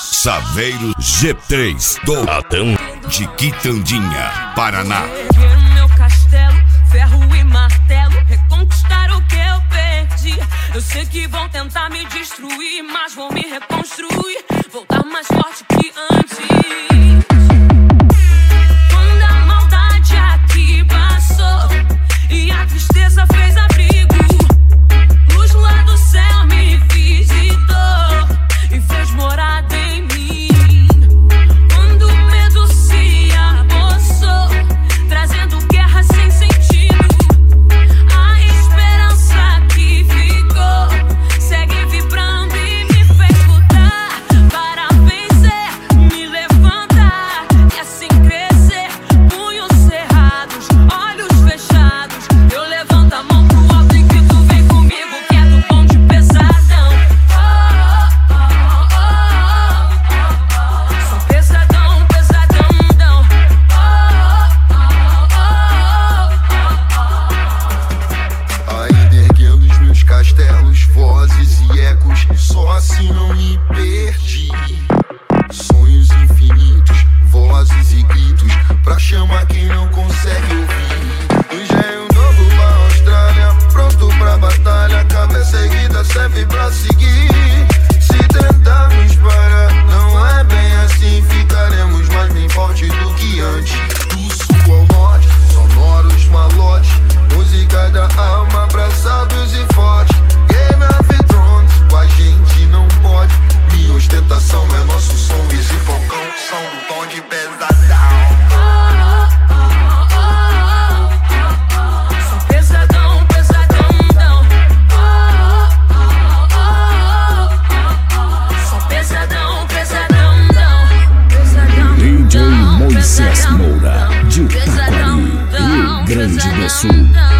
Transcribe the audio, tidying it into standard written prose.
Saveiro G3 do Adão de Quitandinha, Paraná. Erguer o meu castelo, ferro e martelo, reconquistar o que eu perdi. Eu sei que vão tentar me destruir, mas vou me reconstruir, voltar mais forte que antes. Quando a maldade aqui passou e a tristeza fez abrigo, luz lá do céu me visitou e fez morada em mim. Quando o medo se apossou, trazendo guerra sem sentido, a esperança que ficou segue vibrando e me fez lutar para vencer, me levantar e assim crescer. Punhos cerrados, olhos fechados, eu levanto a mão pro alto e grito: vem comigo que é do bonde pesadão. Sou pesadão, pesadão. Ainda erguendo os meus castelos, vozes e ecos, só assim não me perdi. Sonhos infinitos, vozes e gritos, pra chamar quem não consegue ouvir. Engenho novo pra Austrália, pronto pra batalha, cabeça erguida serve pra seguir. Se tentarmos parar, não é bem assim, ficaremos mais bem forte do que antes. Do sul ao norte, sonoros malotes, música da alma pra sábios e fortes. Game of Thrones, com a gente não pode. Minha ostentação é nosso som, esse focão, som do bonde pesadão. Sou pesadão, pesadão. Sou pesadão, pesadão. DJ Moisés Moura, de Taquari, Rio Grande do Sul.